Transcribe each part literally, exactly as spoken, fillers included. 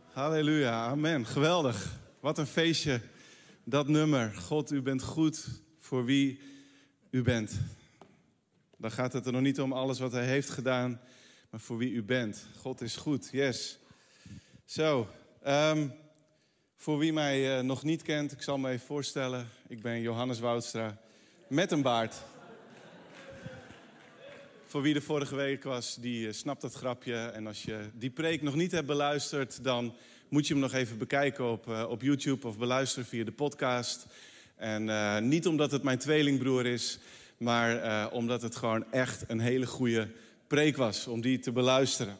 Halleluja, amen. Geweldig. Wat een feestje, dat nummer. God, u bent goed voor wie u bent. Dan gaat het er nog niet om alles wat hij heeft gedaan, maar voor wie u bent. God is goed, yes. Zo, um, voor wie mij uh, nog niet kent, ik zal me even voorstellen. Ik ben Johannes Woudstra, met een baard. Voor wie er vorige week was, die uh, snapt dat grapje. En als je die preek nog niet hebt beluisterd, dan moet je hem nog even bekijken op, uh, op YouTube of beluisteren via de podcast. En uh, niet omdat het mijn tweelingbroer is, maar uh, omdat het gewoon echt een hele goede preek was om die te beluisteren.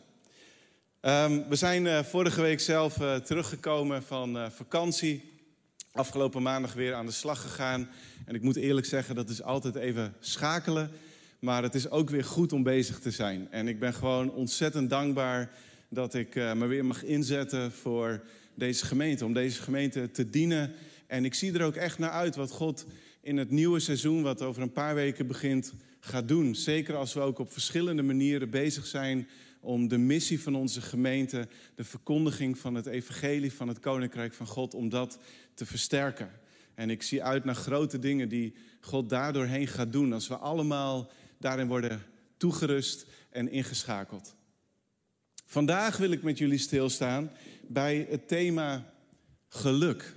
Um, we zijn uh, vorige week zelf uh, teruggekomen van uh, vakantie. Afgelopen maandag weer aan de slag gegaan. En ik moet eerlijk zeggen, dat is altijd even schakelen. Maar het is ook weer goed om bezig te zijn. En ik ben gewoon ontzettend dankbaar dat ik uh, me weer mag inzetten voor deze gemeente. Om deze gemeente te dienen. En ik zie er ook echt naar uit wat God in het nieuwe seizoen, wat over een paar weken begint, gaat doen. Zeker als we ook op verschillende manieren bezig zijn om de missie van onze gemeente, de verkondiging van het evangelie van het Koninkrijk van God, om dat te versterken. En ik zie uit naar grote dingen die God daardoorheen gaat doen, als we allemaal daarin worden toegerust en ingeschakeld. Vandaag wil ik met jullie stilstaan bij het thema geluk.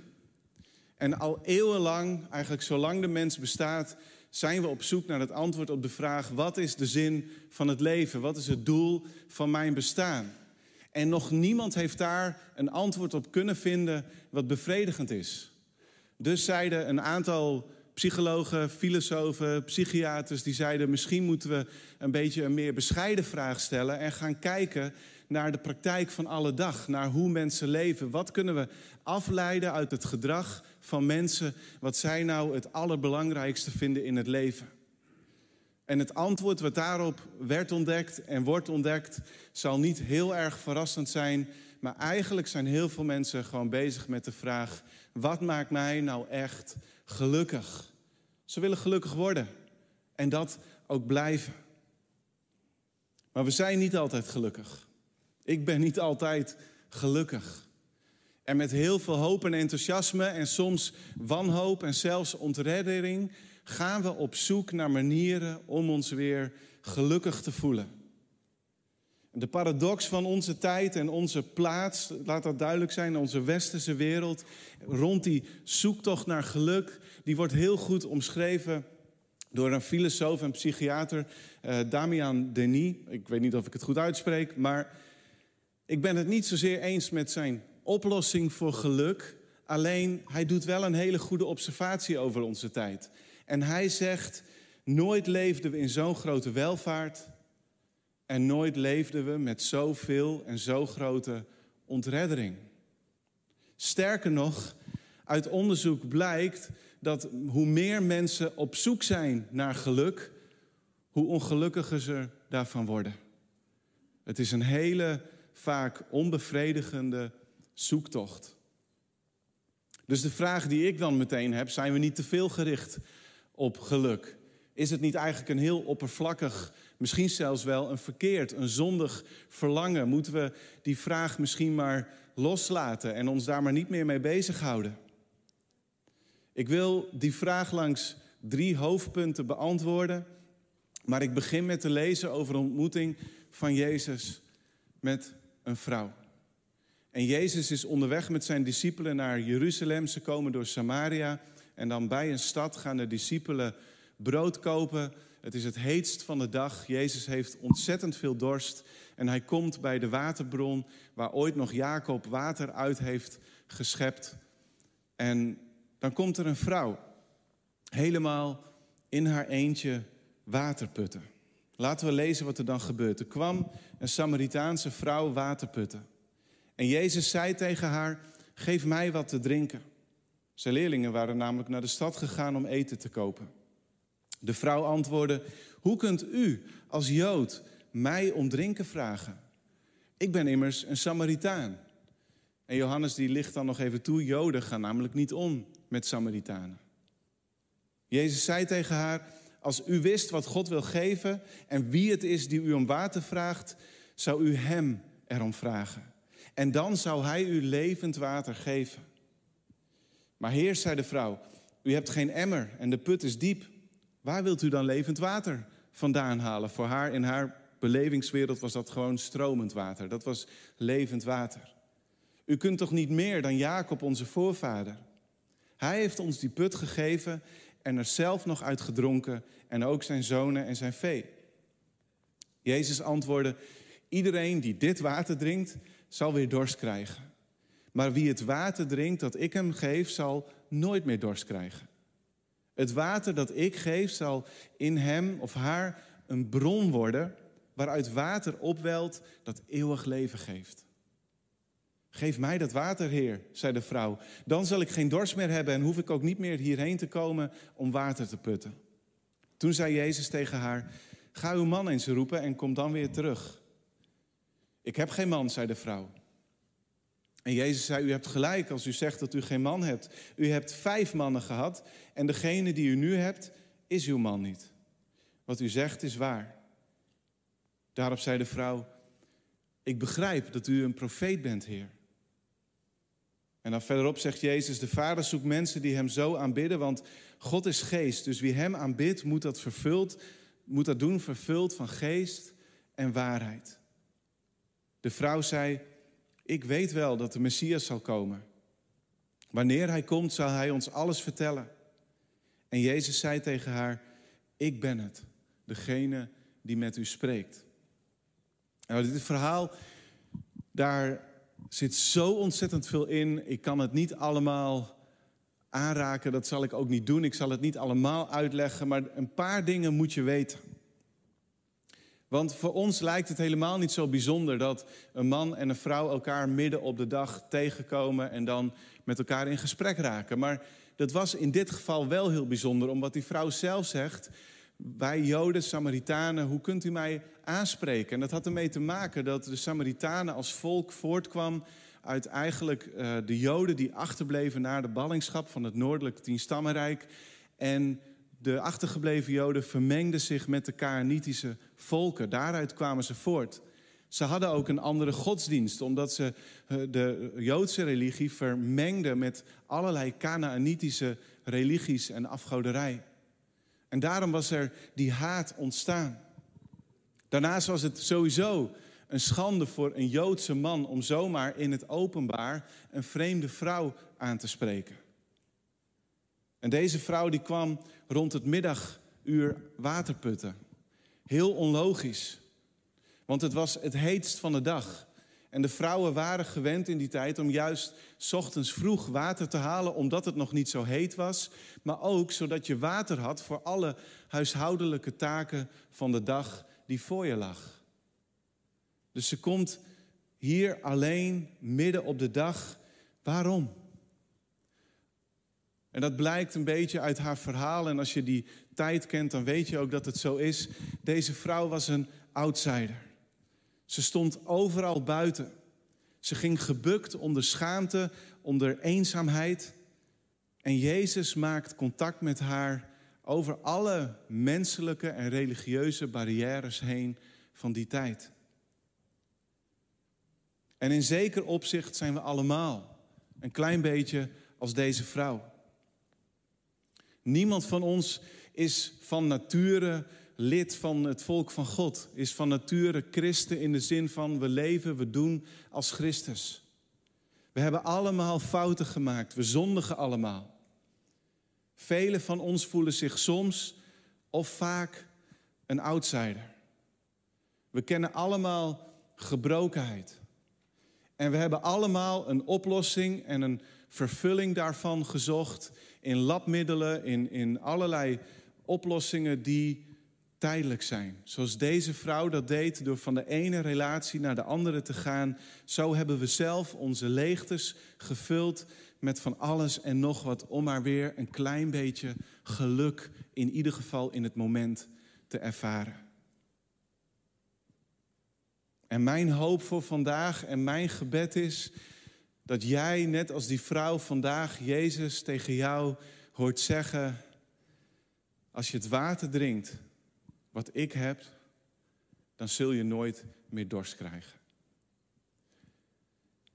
En al eeuwenlang, eigenlijk zolang de mens bestaat, zijn we op zoek naar het antwoord op de vraag: wat is de zin van het leven? Wat is het doel van mijn bestaan? En nog niemand heeft daar een antwoord op kunnen vinden wat bevredigend is. Dus zeiden een aantal psychologen, filosofen, psychiaters, die zeiden: misschien moeten we een beetje een meer bescheiden vraag stellen en gaan kijken naar de praktijk van alle dag, naar hoe mensen leven. Wat kunnen we afleiden uit het gedrag van mensen, wat zij nou het allerbelangrijkste vinden in het leven? En het antwoord wat daarop werd ontdekt en wordt ontdekt, zal niet heel erg verrassend zijn, maar eigenlijk zijn heel veel mensen gewoon bezig met de vraag: wat maakt mij nou echt gelukkig? Ze willen gelukkig worden en dat ook blijven. Maar we zijn niet altijd gelukkig. Ik ben niet altijd gelukkig. En met heel veel hoop en enthousiasme en soms wanhoop en zelfs ontreddering gaan we op zoek naar manieren om ons weer gelukkig te voelen. De paradox van onze tijd en onze plaats, laat dat duidelijk zijn, onze westerse wereld, rond die zoektocht naar geluk, die wordt heel goed omschreven door een filosoof en psychiater, uh, Damian Denis. Ik weet niet of ik het goed uitspreek, maar ik ben het niet zozeer eens met zijn oplossing voor geluk. Alleen, hij doet wel een hele goede observatie over onze tijd. En hij zegt: nooit leefden we in zo'n grote welvaart en nooit leefden we met zoveel en zo grote ontreddering. Sterker nog, uit onderzoek blijkt dat hoe meer mensen op zoek zijn naar geluk, hoe ongelukkiger ze daarvan worden. Het is een hele vaak onbevredigende zoektocht. Dus de vraag die ik dan meteen heb: zijn we niet te veel gericht op geluk? Is het niet eigenlijk een heel oppervlakkig, misschien zelfs wel een verkeerd, een zondig verlangen? Moeten we die vraag misschien maar loslaten en ons daar maar niet meer mee bezighouden? Ik wil die vraag langs drie hoofdpunten beantwoorden, maar ik begin met te lezen over een ontmoeting van Jezus met een vrouw. En Jezus is onderweg met zijn discipelen naar Jeruzalem. Ze komen door Samaria en dan bij een stad gaan de discipelen brood kopen. Het is het heetst van de dag. Jezus heeft ontzettend veel dorst en hij komt bij de waterbron waar ooit nog Jacob water uit heeft geschept. En dan komt er een vrouw, helemaal in haar eentje water putten. Laten we lezen wat er dan gebeurt. Er kwam een Samaritaanse vrouw water putten. En Jezus zei tegen haar: geef mij wat te drinken. Zijn leerlingen waren namelijk naar de stad gegaan om eten te kopen. De vrouw antwoordde: hoe kunt u als Jood mij om drinken vragen? Ik ben immers een Samaritaan. En Johannes die licht dan nog even toe: Joden gaan namelijk niet om met Samaritanen. Jezus zei tegen haar: als u wist wat God wil geven en wie het is die u om water vraagt, zou u hem erom vragen. En dan zou hij u levend water geven. Maar Heer, zei de vrouw, u hebt geen emmer en de put is diep. Waar wilt u dan levend water vandaan halen? Voor haar, in haar belevingswereld was dat gewoon stromend water. Dat was levend water. U kunt toch niet meer dan Jacob, onze voorvader? Hij heeft ons die put gegeven en er zelf nog uit gedronken en ook zijn zonen en zijn vee. Jezus antwoordde, iedereen die dit water drinkt, zal weer dorst krijgen. Maar wie het water drinkt dat ik hem geef, zal nooit meer dorst krijgen. Het water dat ik geef zal in hem of haar een bron worden, waaruit water opwelt dat eeuwig leven geeft. Geef mij dat water, Heer, zei de vrouw. Dan zal ik geen dorst meer hebben en hoef ik ook niet meer hierheen te komen om water te putten. Toen zei Jezus tegen haar, ga uw man eens roepen en kom dan weer terug. Ik heb geen man, zei de vrouw. En Jezus zei, u hebt gelijk als u zegt dat u geen man hebt. U hebt vijf mannen gehad en degene die u nu hebt, is uw man niet. Wat u zegt is waar. Daarop zei de vrouw, ik begrijp dat u een profeet bent, Heer. En dan verderop zegt Jezus, de Vader zoekt mensen die hem zo aanbidden, want God is geest. Dus wie hem aanbidt, moet dat, vervuld, moet dat doen vervuld van geest en waarheid. De vrouw zei, ik weet wel dat de Messias zal komen. Wanneer hij komt, zal hij ons alles vertellen. En Jezus zei tegen haar, ik ben het, degene die met u spreekt. Nou, dit verhaal, daar zit zo ontzettend veel in. Ik kan het niet allemaal aanraken, dat zal ik ook niet doen. Ik zal het niet allemaal uitleggen, maar een paar dingen moet je weten. Want voor ons lijkt het helemaal niet zo bijzonder dat een man en een vrouw elkaar midden op de dag tegenkomen en dan met elkaar in gesprek raken. Maar dat was in dit geval wel heel bijzonder, omdat die vrouw zelf zegt, wij Joden, Samaritanen, hoe kunt u mij aanspreken? En dat had ermee te maken dat de Samaritanen als volk voortkwam uit eigenlijk uh, de Joden die achterbleven na de ballingschap van het noordelijke tienstammenrijk. En de achtergebleven Joden vermengden zich met de Kanaanitische volken. Daaruit kwamen ze voort. Ze hadden ook een andere godsdienst, omdat ze de Joodse religie vermengden met allerlei Kanaanitische religies en afgoderij. En daarom was er die haat ontstaan. Daarnaast was het sowieso een schande voor een Joodse man om zomaar in het openbaar een vreemde vrouw aan te spreken. En deze vrouw die kwam rond het middaguur water putten. Heel onlogisch. Want het was het heetst van de dag. En de vrouwen waren gewend in die tijd om juist 's ochtends vroeg water te halen, omdat het nog niet zo heet was. Maar ook zodat je water had voor alle huishoudelijke taken van de dag die voor je lag. Dus ze komt hier alleen midden op de dag. Waarom? En dat blijkt een beetje uit haar verhaal. En als je die tijd kent, dan weet je ook dat het zo is. Deze vrouw was een outsider. Ze stond overal buiten. Ze ging gebukt onder schaamte, onder eenzaamheid. En Jezus maakt contact met haar over alle menselijke en religieuze barrières heen van die tijd. En in zeker opzicht zijn we allemaal een klein beetje als deze vrouw. Niemand van ons is van nature lid van het volk van God. Is van nature christen in de zin van we leven, we doen als Christus. We hebben allemaal fouten gemaakt, we zondigen allemaal. Velen van ons voelen zich soms of vaak een outsider. We kennen allemaal gebrokenheid. En we hebben allemaal een oplossing en een vervulling daarvan gezocht in labmiddelen, in, in allerlei oplossingen die tijdelijk zijn. Zoals deze vrouw dat deed door van de ene relatie naar de andere te gaan. Zo hebben we zelf onze leegtes gevuld met van alles en nog wat om maar weer een klein beetje geluk in ieder geval in het moment te ervaren. En mijn hoop voor vandaag en mijn gebed is dat jij, net als die vrouw vandaag, Jezus tegen jou hoort zeggen, als je het water drinkt wat ik heb, dan zul je nooit meer dorst krijgen.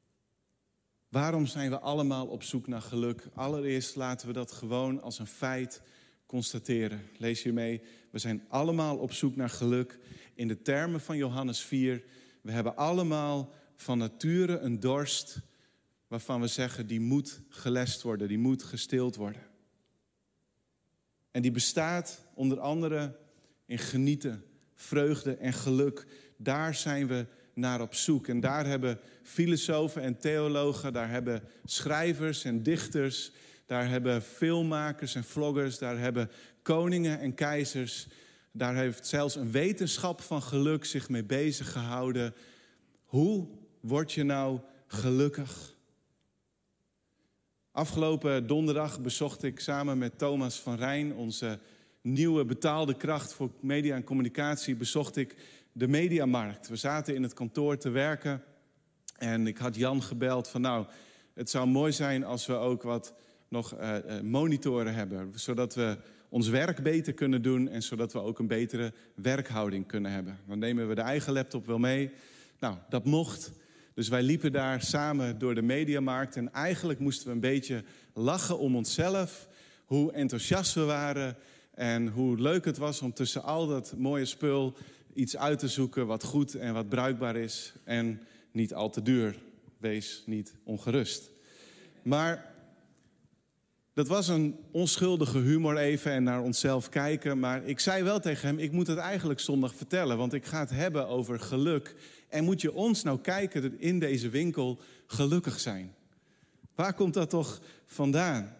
Waarom zijn we allemaal op zoek naar geluk? Allereerst laten we dat gewoon als een feit constateren. Lees je mee? We zijn allemaal op zoek naar geluk. In de termen van Johannes vier, we hebben allemaal van nature een dorst waarvan we zeggen, die moet gelest worden, die moet gestild worden. En die bestaat onder andere in genieten, vreugde en geluk. Daar zijn we naar op zoek. En daar hebben filosofen en theologen, daar hebben schrijvers en dichters, daar hebben filmmakers en vloggers, daar hebben koningen en keizers, daar heeft zelfs een wetenschap van geluk zich mee bezig gehouden. Hoe word je nou gelukkig? Afgelopen donderdag bezocht ik samen met Thomas van Rijn, onze nieuwe betaalde kracht voor media en communicatie, bezocht ik de Mediamarkt. We zaten in het kantoor te werken en ik had Jan gebeld van nou, het zou mooi zijn als we ook wat nog uh, uh, monitoren hebben, zodat we ons werk beter kunnen doen en zodat we ook een betere werkhouding kunnen hebben. Dan nemen we de eigen laptop wel mee. Nou, dat mocht. Dus wij liepen daar samen door de Mediamarkt en eigenlijk moesten we een beetje lachen om onszelf, hoe enthousiast we waren en hoe leuk het was om tussen al dat mooie spul iets uit te zoeken wat goed en wat bruikbaar is en niet al te duur. Wees niet ongerust. Maar dat was een onschuldige humor even en naar onszelf kijken. Maar ik zei wel tegen hem, ik moet het eigenlijk zondag vertellen, want ik ga het hebben over geluk. En moet je ons nou kijken dat in deze winkel gelukkig zijn? Waar komt dat toch vandaan?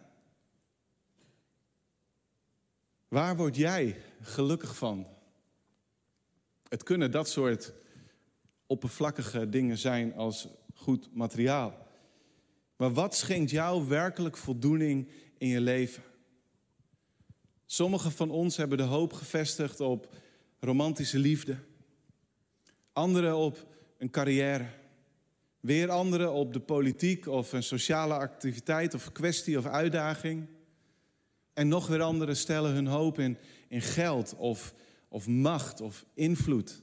Waar word jij gelukkig van? Het kunnen dat soort oppervlakkige dingen zijn als goed materiaal. Maar wat schenkt jou werkelijk voldoening in je leven? Sommigen van ons hebben de hoop gevestigd op romantische liefde. Anderen op een carrière. Weer anderen op de politiek of een sociale activiteit of kwestie of uitdaging. En nog weer anderen stellen hun hoop in, in geld of, of macht of invloed.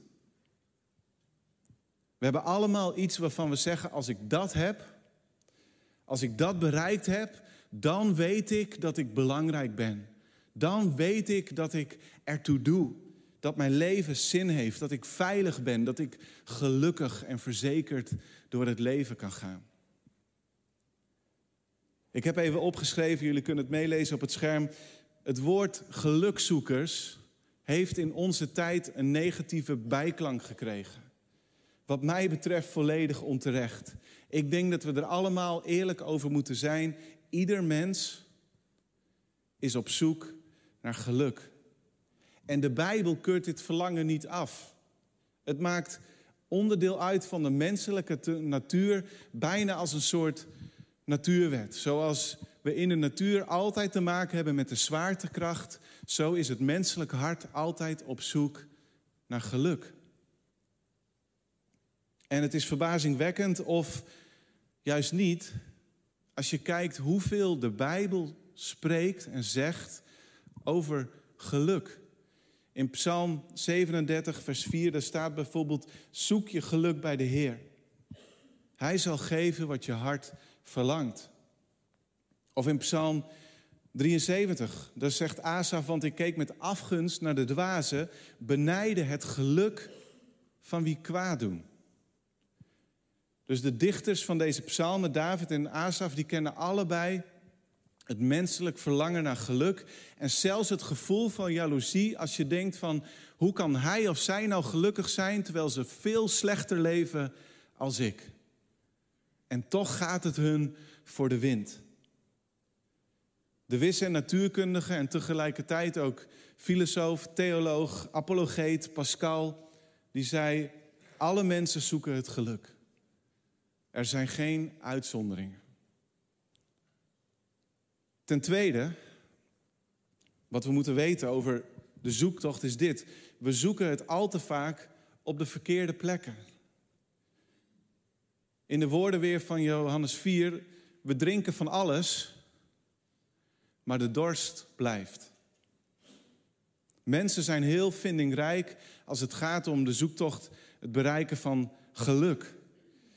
We hebben allemaal iets waarvan we zeggen, als ik dat heb, als ik dat bereikt heb, dan weet ik dat ik belangrijk ben. Dan weet ik dat ik ertoe doe. Dat mijn leven zin heeft, dat ik veilig ben, dat ik gelukkig en verzekerd door het leven kan gaan. Ik heb even opgeschreven, jullie kunnen het meelezen op het scherm. Het woord gelukzoekers heeft in onze tijd een negatieve bijklank gekregen. Wat mij betreft volledig onterecht. Ik denk dat we er allemaal eerlijk over moeten zijn. Ieder mens is op zoek naar geluk. En de Bijbel keurt dit verlangen niet af. Het maakt onderdeel uit van de menselijke te- natuur, bijna als een soort natuurwet. Zoals we in de natuur altijd te maken hebben met de zwaartekracht, zo is het menselijke hart altijd op zoek naar geluk. En het is verbazingwekkend of juist niet, als je kijkt hoeveel de Bijbel spreekt en zegt over geluk. In Psalm zevenendertig, vers vier, daar staat bijvoorbeeld, zoek je geluk bij de Heer. Hij zal geven wat je hart verlangt. Of in Psalm drieënzeventig, daar zegt Asaf, want ik keek met afgunst naar de dwazen, benijde het geluk van wie kwaad doen. Dus de dichters van deze psalmen, David en Asaf, die kennen allebei het menselijk verlangen naar geluk. En zelfs het gevoel van jaloezie als je denkt van, hoe kan hij of zij nou gelukkig zijn terwijl ze veel slechter leven als ik? En toch gaat het hun voor de wind. De wisse en natuurkundige en tegelijkertijd ook filosoof, theoloog, apologeet Pascal, die zei, alle mensen zoeken het geluk. Er zijn geen uitzonderingen. Ten tweede, wat we moeten weten over de zoektocht is dit. We zoeken het al te vaak op de verkeerde plekken. In de woorden weer van Johannes vier, we drinken van alles, maar de dorst blijft. Mensen zijn heel vindingrijk als het gaat om de zoektocht, het bereiken van geluk.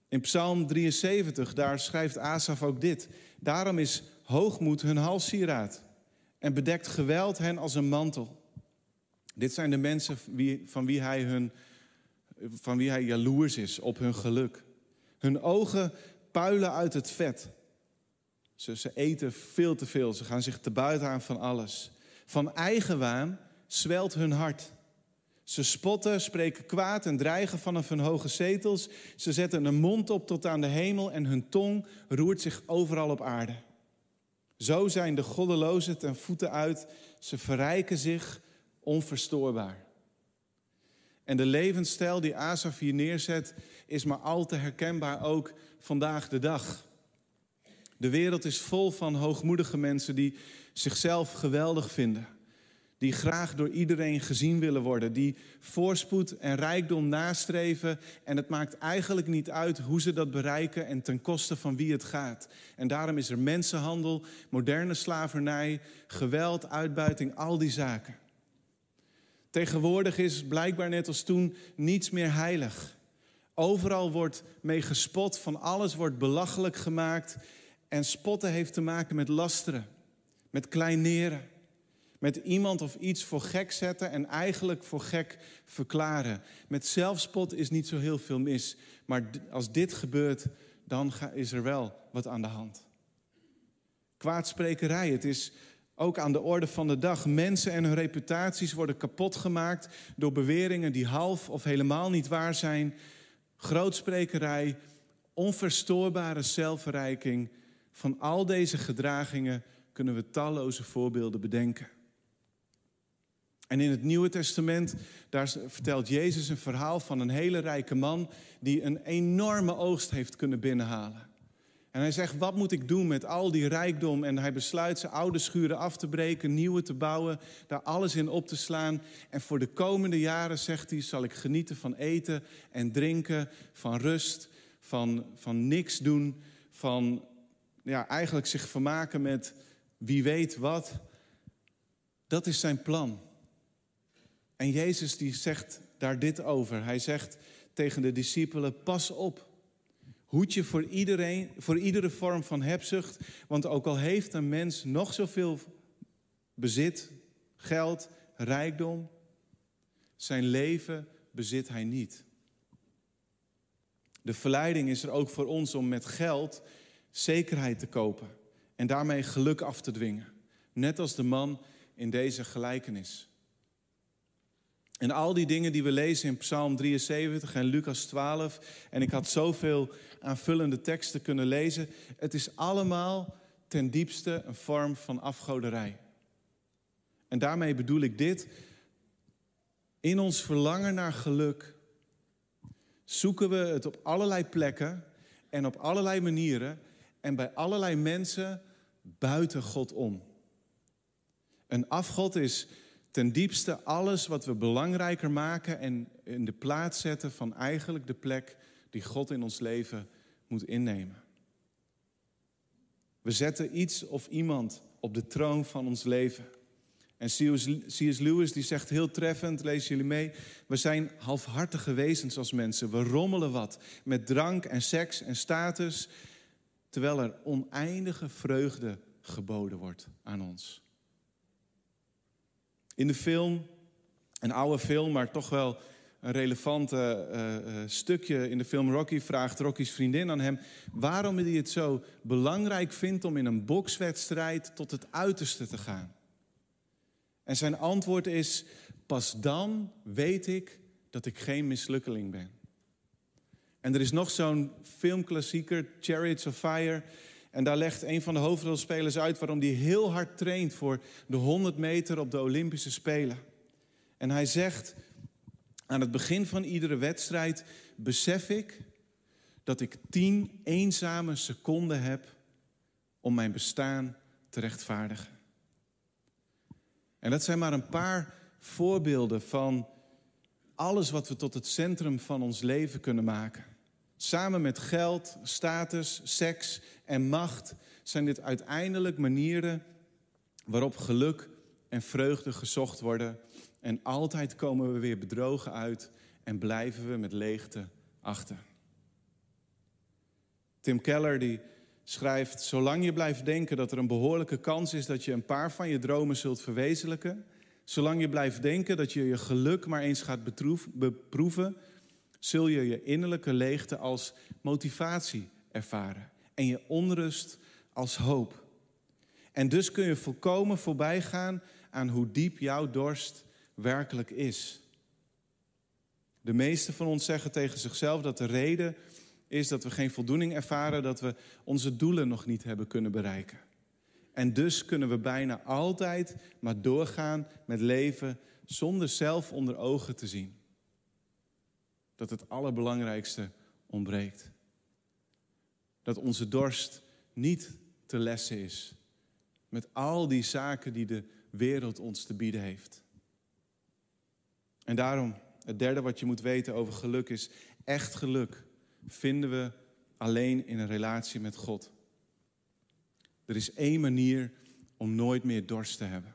In Psalm drieënzeventig, daar schrijft Asaf ook dit. Daarom is hoogmoed hun halssieraad en bedekt geweld hen als een mantel. Dit zijn de mensen wie, van, wie hij hun, van wie hij jaloers is op hun geluk. Hun ogen puilen uit het vet. Ze, ze eten veel te veel, ze gaan zich te buiten aan van alles. Van eigenwaan zwelt hun hart. Ze spotten, spreken kwaad en dreigen vanaf hun hoge zetels. Ze zetten een mond op tot aan de hemel en hun tong roert zich overal op aarde. Zo zijn de goddelozen ten voeten uit. Ze verrijken zich onverstoorbaar. En de levensstijl die Asaf hier neerzet is maar al te herkenbaar ook vandaag de dag. De wereld is vol van hoogmoedige mensen die zichzelf geweldig vinden. Die graag door iedereen gezien willen worden. Die voorspoed en rijkdom nastreven. En het maakt eigenlijk niet uit hoe ze dat bereiken en ten koste van wie het gaat. En daarom is er mensenhandel, moderne slavernij, geweld, uitbuiting, al die zaken. Tegenwoordig is blijkbaar net als toen niets meer heilig. Overal wordt mee gespot, van alles wordt belachelijk gemaakt. En spotten heeft te maken met lasteren, met kleineren. Met iemand of iets voor gek zetten en eigenlijk voor gek verklaren. Met zelfspot is niet zo heel veel mis. Maar als dit gebeurt, dan is er wel wat aan de hand. Kwaadsprekerij, het is ook aan de orde van de dag. Mensen en hun reputaties worden kapot gemaakt door beweringen die half of helemaal niet waar zijn. Grootsprekerij, onverstoorbare zelfverrijking. Van al deze gedragingen kunnen we talloze voorbeelden bedenken. En in het Nieuwe Testament, daar vertelt Jezus een verhaal van een hele rijke man die een enorme oogst heeft kunnen binnenhalen. En hij zegt, wat moet ik doen met al die rijkdom? En hij besluit zijn oude schuren af te breken, nieuwe te bouwen, daar alles in op te slaan. En voor de komende jaren, zegt hij, zal ik genieten van eten en drinken, van rust, van, van niks doen, van ja, eigenlijk zich vermaken met wie weet wat. Dat is zijn plan. En Jezus die zegt daar dit over. Hij zegt tegen de discipelen, pas op. Hoed je voor iedereen, voor iedere vorm van hebzucht. Want ook al heeft een mens nog zoveel bezit, geld, rijkdom, zijn leven bezit hij niet. De verleiding is er ook voor ons om met geld zekerheid te kopen. En daarmee geluk af te dwingen. Net als de man in deze gelijkenis. En al die dingen die we lezen in Psalm drieënzeventig en Lucas twaalf... en ik had zoveel aanvullende teksten kunnen lezen. Het is allemaal ten diepste een vorm van afgoderij. En daarmee bedoel ik dit. In ons verlangen naar geluk zoeken we het op allerlei plekken en op allerlei manieren en bij allerlei mensen buiten God om. Een afgod is ten diepste alles wat we belangrijker maken en in de plaats zetten van eigenlijk de plek die God in ons leven moet innemen. We zetten iets of iemand op de troon van ons leven. En C S Lewis die zegt heel treffend, lezen jullie mee, we zijn halfhartige wezens als mensen. We rommelen wat met drank en seks en status, terwijl er oneindige vreugde geboden wordt aan ons. In de film, een oude film, maar toch wel een relevant uh, uh, stukje in de film Rocky, vraagt Rocky's vriendin aan hem waarom hij het zo belangrijk vindt om in een bokswedstrijd tot het uiterste te gaan. En zijn antwoord is, pas dan weet ik dat ik geen mislukkeling ben. En er is nog zo'n filmklassieker, Chariots of Fire. En daar legt een van de hoofdrolspelers uit waarom hij heel hard traint voor de honderd meter op de Olympische Spelen. En hij zegt, aan het begin van iedere wedstrijd besef ik dat ik tien eenzame seconden heb om mijn bestaan te rechtvaardigen. En dat zijn maar een paar voorbeelden van alles wat we tot het centrum van ons leven kunnen maken. Samen met geld, status, seks en macht zijn dit uiteindelijk manieren waarop geluk en vreugde gezocht worden. En altijd komen we weer bedrogen uit en blijven we met leegte achter. Tim Keller die schrijft: zolang je blijft denken dat er een behoorlijke kans is dat je een paar van je dromen zult verwezenlijken, zolang je blijft denken dat je je geluk maar eens gaat betroef, beproeven, zul je je innerlijke leegte als motivatie ervaren en je onrust als hoop. En dus kun je volkomen voorbij gaan aan hoe diep jouw dorst werkelijk is. De meesten van ons zeggen tegen zichzelf dat de reden is dat we geen voldoening ervaren, dat we onze doelen nog niet hebben kunnen bereiken. En dus kunnen we bijna altijd maar doorgaan met leven zonder zelf onder ogen te zien dat het allerbelangrijkste ontbreekt. Dat onze dorst niet te lessen is met al die zaken die de wereld ons te bieden heeft. En daarom, het derde wat je moet weten over geluk is: echt geluk vinden we alleen in een relatie met God. Er is één manier om nooit meer dorst te hebben.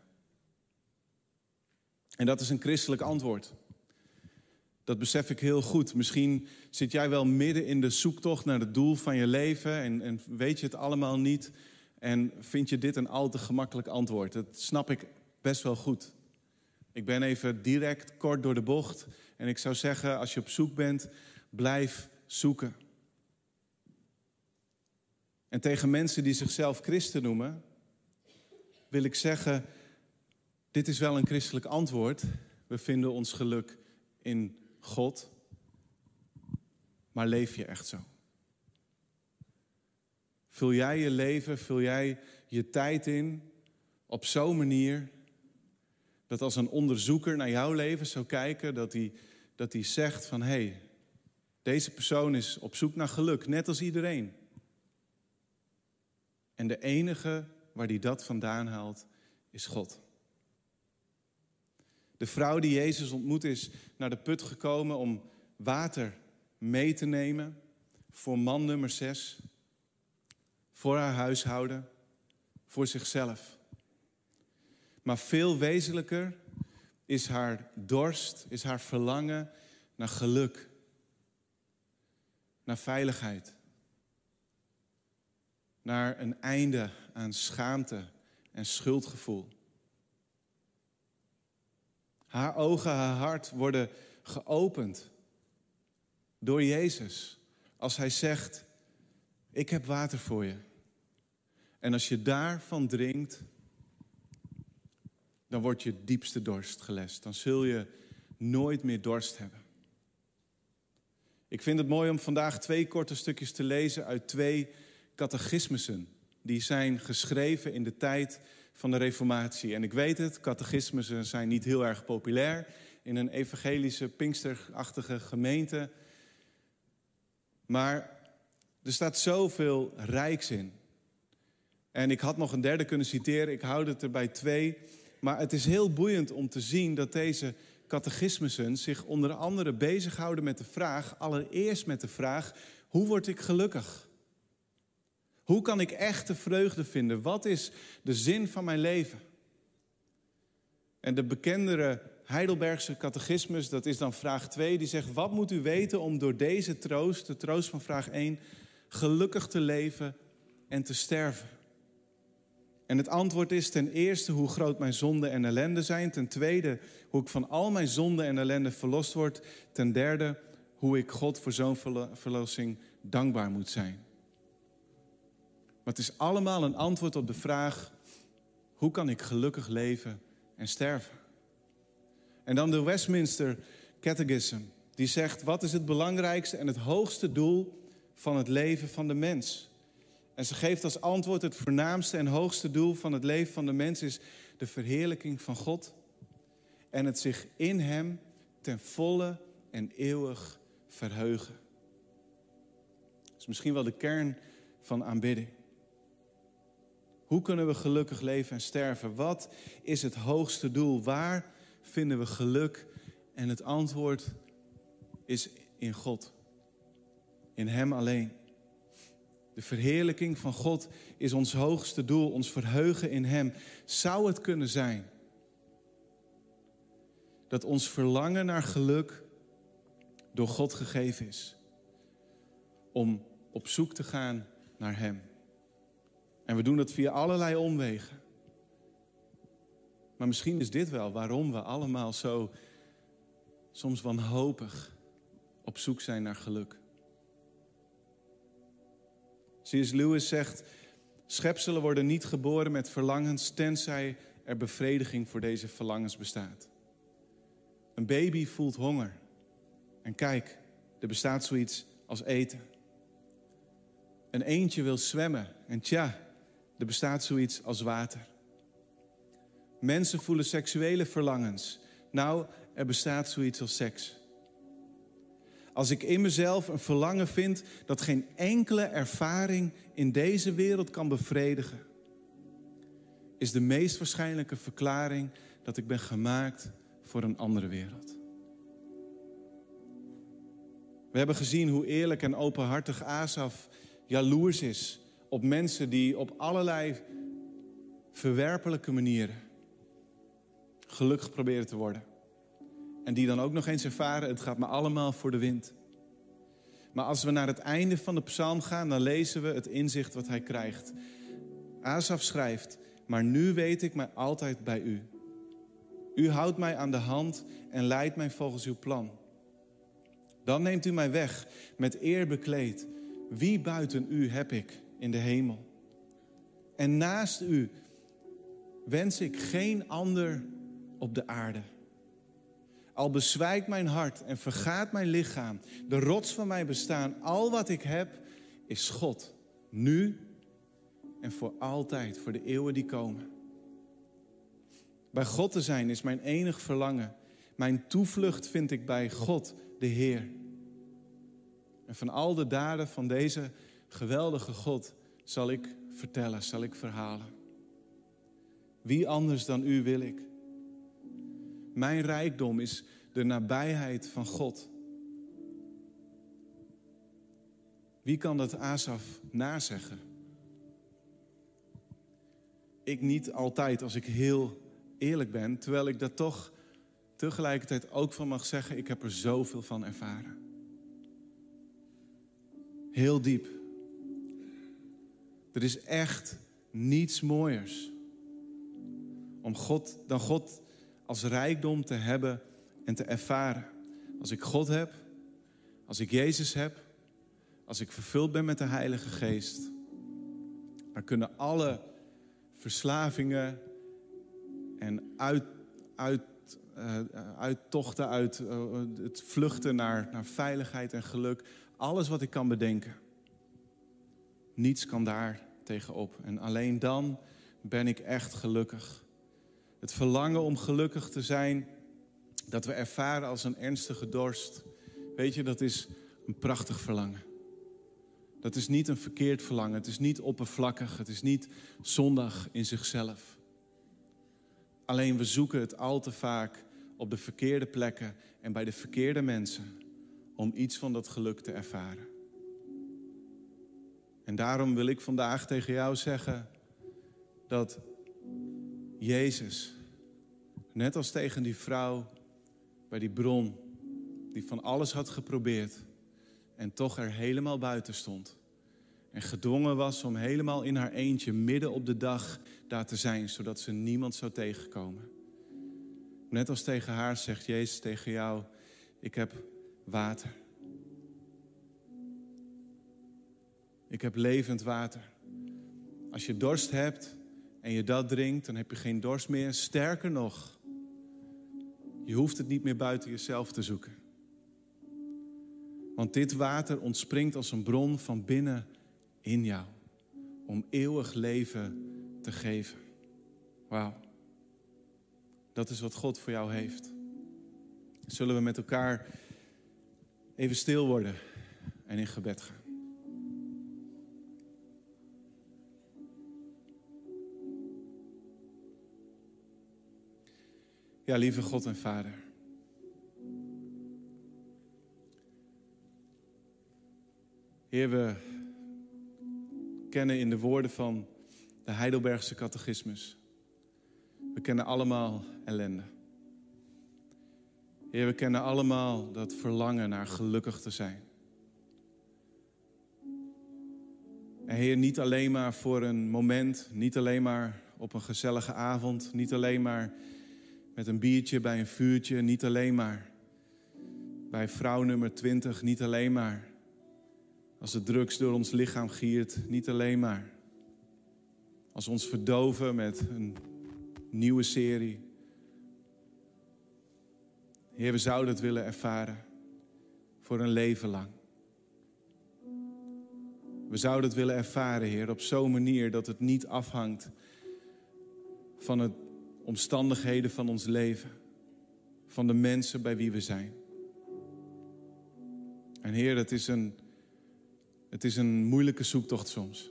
En dat is een christelijk antwoord. Dat besef ik heel goed. Misschien zit jij wel midden in de zoektocht naar het doel van je leven en, en weet je het allemaal niet en vind je dit een al te gemakkelijk antwoord. Dat snap ik best wel goed. Ik ben even direct kort door de bocht en ik zou zeggen, als je op zoek bent, blijf zoeken. En tegen mensen die zichzelf christen noemen, wil ik zeggen, dit is wel een christelijk antwoord. We vinden ons geluk in God, maar leef je echt zo? Vul jij je leven, vul jij je tijd in op zo'n manier dat als een onderzoeker naar jouw leven zou kijken, dat hij, dat hij zegt van, hé, hey, deze persoon is op zoek naar geluk, net als iedereen. En de enige waar hij dat vandaan haalt, is God. De vrouw die Jezus ontmoet is naar de put gekomen om water mee te nemen voor man nummer zes. Voor haar huishouden, voor zichzelf. Maar veel wezenlijker is haar dorst, is haar verlangen naar geluk. Naar veiligheid. Naar een einde aan schaamte en schuldgevoel. Haar ogen, haar hart worden geopend door Jezus. Als hij zegt, ik heb water voor je. En als je daarvan drinkt, dan wordt je diepste dorst gelest. Dan zul je nooit meer dorst hebben. Ik vind het mooi om vandaag twee korte stukjes te lezen uit twee catechismussen. Die zijn geschreven in de tijd van de Reformatie. En ik weet het, catechismussen zijn niet heel erg populair in een evangelische, pinksterachtige gemeente. Maar er staat zoveel rijks in. En ik had nog een derde kunnen citeren, ik hou het er bij twee. Maar het is heel boeiend om te zien dat deze catechismussen zich onder andere bezighouden met de vraag, allereerst met de vraag, hoe word ik gelukkig? Hoe kan ik echte vreugde vinden? Wat is de zin van mijn leven? En de bekendere Heidelbergse catechismus, dat is dan vraag twee, die zegt, wat moet u weten om door deze troost, de troost van vraag één, gelukkig te leven en te sterven? En het antwoord is ten eerste hoe groot mijn zonde en ellende zijn. Ten tweede hoe ik van al mijn zonde en ellende verlost word. Ten derde hoe ik God voor zo'n verlossing dankbaar moet zijn. Maar het is allemaal een antwoord op de vraag, hoe kan ik gelukkig leven en sterven? En dan de Westminster Catechism, die zegt, wat is het belangrijkste en het hoogste doel van het leven van de mens? En ze geeft als antwoord, het voornaamste en hoogste doel van het leven van de mens is de verheerlijking van God. En het zich in hem ten volle en eeuwig verheugen. Dat is misschien wel de kern van aanbidding. Hoe kunnen we gelukkig leven en sterven? Wat is het hoogste doel? Waar vinden we geluk? En het antwoord is in God. In hem alleen. De verheerlijking van God is ons hoogste doel, ons verheugen in hem. Zou het kunnen zijn dat ons verlangen naar geluk door God gegeven is? Om op zoek te gaan naar hem. En we doen dat via allerlei omwegen. Maar misschien is dit wel waarom we allemaal zo soms wanhopig op zoek zijn naar geluk. C S Lewis zegt, schepselen worden niet geboren met verlangens tenzij er bevrediging voor deze verlangens bestaat. Een baby voelt honger. En kijk, er bestaat zoiets als eten. Een eendje wil zwemmen. En tja, er bestaat zoiets als water. Mensen voelen seksuele verlangens. Nou, er bestaat zoiets als seks. Als ik in mezelf een verlangen vind dat geen enkele ervaring in deze wereld kan bevredigen, is de meest waarschijnlijke verklaring dat ik ben gemaakt voor een andere wereld. We hebben gezien hoe eerlijk en openhartig Asaf jaloers is op mensen die op allerlei verwerpelijke manieren gelukkig proberen te worden. En die dan ook nog eens ervaren, het gaat me allemaal voor de wind. Maar als we naar het einde van de psalm gaan, dan lezen we het inzicht wat hij krijgt. Asaf schrijft, maar nu weet ik mij altijd bij u. U houdt mij aan de hand en leidt mij volgens uw plan. Dan neemt u mij weg, met eer bekleed. Wie buiten u heb ik in de hemel? En naast u wens ik geen ander op de aarde. Al bezwijkt mijn hart en vergaat mijn lichaam, de rots van mijn bestaan, al wat ik heb, is God. Nu en voor altijd, voor de eeuwen die komen. Bij God te zijn is mijn enig verlangen. Mijn toevlucht vind ik bij God, de Heer. En van al de daden van deze geweldige God zal ik vertellen, zal ik verhalen. Wie anders dan u wil ik? Mijn rijkdom is de nabijheid van God. Wie kan dat Asaf nazeggen? Ik niet altijd, als ik heel eerlijk ben, terwijl ik dat toch tegelijkertijd ook van mag zeggen, ik heb er zoveel van ervaren. Heel diep. Er is echt niets mooiers om God, dan God als rijkdom te hebben en te ervaren. Als ik God heb, als ik Jezus heb, als ik vervuld ben met de Heilige Geest, dan kunnen alle verslavingen en uit, uit, uh, uittochten uit uh, het vluchten naar, naar veiligheid en geluk, alles wat ik kan bedenken, niets kan daar tegenop. En alleen dan ben ik echt gelukkig. Het verlangen om gelukkig te zijn, dat we ervaren als een ernstige dorst, weet je, dat is een prachtig verlangen. Dat is niet een verkeerd verlangen, het is niet oppervlakkig, het is niet zondig in zichzelf. Alleen we zoeken het al te vaak op de verkeerde plekken en bij de verkeerde mensen om iets van dat geluk te ervaren. En daarom wil ik vandaag tegen jou zeggen dat Jezus, net als tegen die vrouw bij die bron, die van alles had geprobeerd en toch er helemaal buiten stond. En gedwongen was om helemaal in haar eentje midden op de dag daar te zijn, zodat ze niemand zou tegenkomen. Net als tegen haar zegt Jezus tegen jou, ik heb water. Ik heb levend water. Als je dorst hebt en je dat drinkt, dan heb je geen dorst meer. Sterker nog, je hoeft het niet meer buiten jezelf te zoeken. Want dit water ontspringt als een bron van binnen in jou. Om eeuwig leven te geven. Wauw. Dat is wat God voor jou heeft. Zullen we met elkaar even stil worden en in gebed gaan. Ja, lieve God en Vader. Heer, we kennen in de woorden van de Heidelbergse catechismus. We kennen allemaal ellende. Heer, we kennen allemaal dat verlangen naar gelukkig te zijn. En Heer, niet alleen maar voor een moment, niet alleen maar op een gezellige avond, niet alleen maar met een biertje bij een vuurtje, niet alleen maar bij vrouw nummer twintig, niet alleen maar als de drugs door ons lichaam giert, niet alleen maar als we ons verdoven met een nieuwe serie. Heer, we zouden het willen ervaren voor een leven lang. We zouden het willen ervaren, Heer, op zo'n manier dat het niet afhangt van de omstandigheden van ons leven, van de mensen bij wie we zijn. En Heer, het is een, het is een moeilijke zoektocht soms.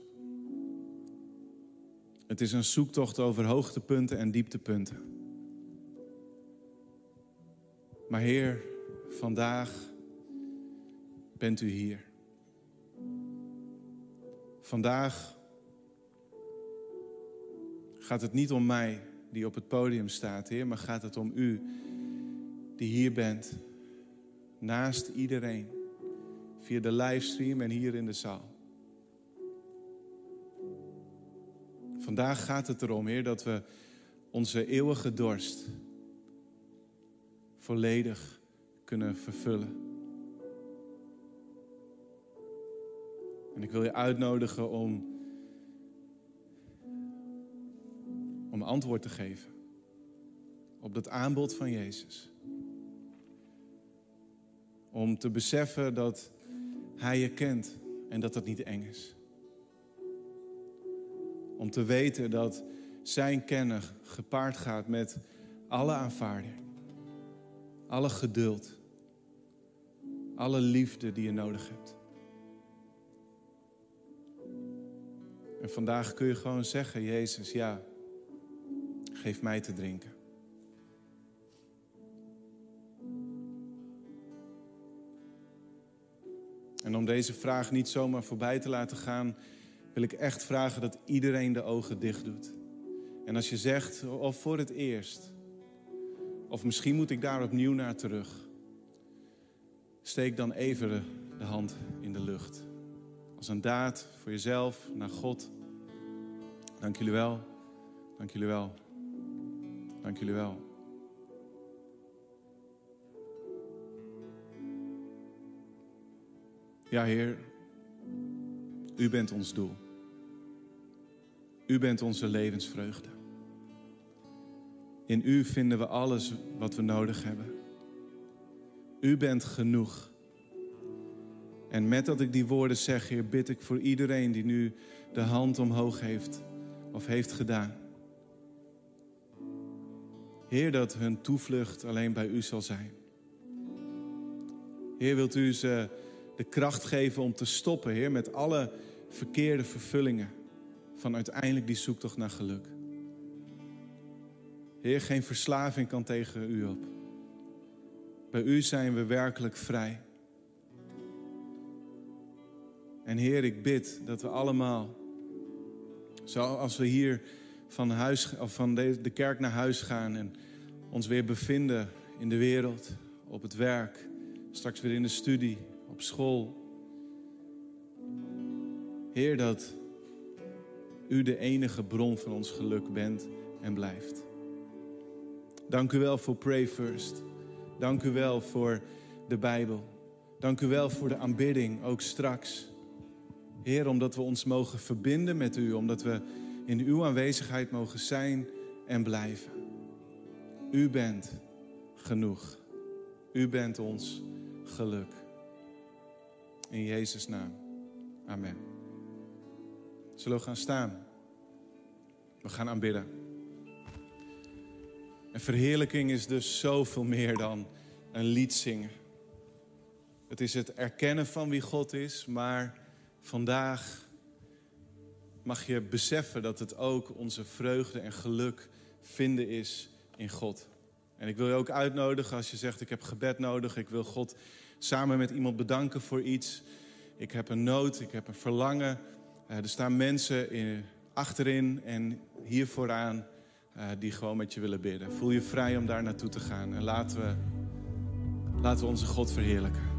Het is een zoektocht over hoogtepunten en dieptepunten. Maar Heer, vandaag bent u hier. Vandaag gaat het niet om mij die op het podium staat, Heer, maar gaat het om u die hier bent, naast iedereen, via de livestream en hier in de zaal. Vandaag gaat het erom, Heer, dat we onze eeuwige dorst volledig kunnen vervullen. En ik wil je uitnodigen om, om antwoord te geven op dat aanbod van Jezus. Om te beseffen dat Hij je kent en dat dat niet eng is. Om te weten dat zijn kennen gepaard gaat met alle aanvaarding, alle geduld, alle liefde die je nodig hebt. En vandaag kun je gewoon zeggen, Jezus, ja, geef mij te drinken. En om deze vraag niet zomaar voorbij te laten gaan, wil ik echt vragen dat iedereen de ogen dicht doet. En als je zegt, of voor het eerst, of misschien moet ik daar opnieuw naar terug, steek dan even de, de hand in de lucht. Als een daad voor jezelf, naar God. Dank jullie wel. Dank jullie wel. Dank jullie wel. Ja, Heer, u bent ons doel. U bent onze levensvreugde. In u vinden we alles wat we nodig hebben. U bent genoeg. En met dat ik die woorden zeg, Heer, bid ik voor iedereen die nu de hand omhoog heeft of heeft gedaan. Heer, dat hun toevlucht alleen bij u zal zijn. Heer, wilt u ze de kracht geven om te stoppen, Heer, met alle verkeerde vervullingen van uiteindelijk die zoektocht naar geluk. Heer, geen verslaving kan tegen u op. Bij u zijn we werkelijk vrij. En Heer, ik bid dat we allemaal, zoals we hier van, huis, of van de, de kerk naar huis gaan en ons weer bevinden in de wereld, op het werk, straks weer in de studie, op school. Heer, dat u de enige bron van ons geluk bent en blijft. Dank u wel voor Pray First. Dank u wel voor de Bijbel. Dank u wel voor de aanbidding, ook straks. Heer, omdat we ons mogen verbinden met u, omdat we in uw aanwezigheid mogen zijn en blijven. U bent genoeg. U bent ons geluk. In Jezus' naam. Amen. Zullen we gaan staan? We gaan aanbidden. En verheerlijking is dus zoveel meer dan een lied zingen. Het is het erkennen van wie God is, maar vandaag mag je beseffen dat het ook onze vreugde en geluk vinden is in God. En ik wil je ook uitnodigen als je zegt, ik heb gebed nodig, ik wil God samen met iemand bedanken voor iets. Ik heb een nood, ik heb een verlangen. Uh, er staan mensen in, achterin en hier vooraan uh, die gewoon met je willen bidden. Voel je vrij om daar naartoe te gaan en laten we, laten we onze God verheerlijken.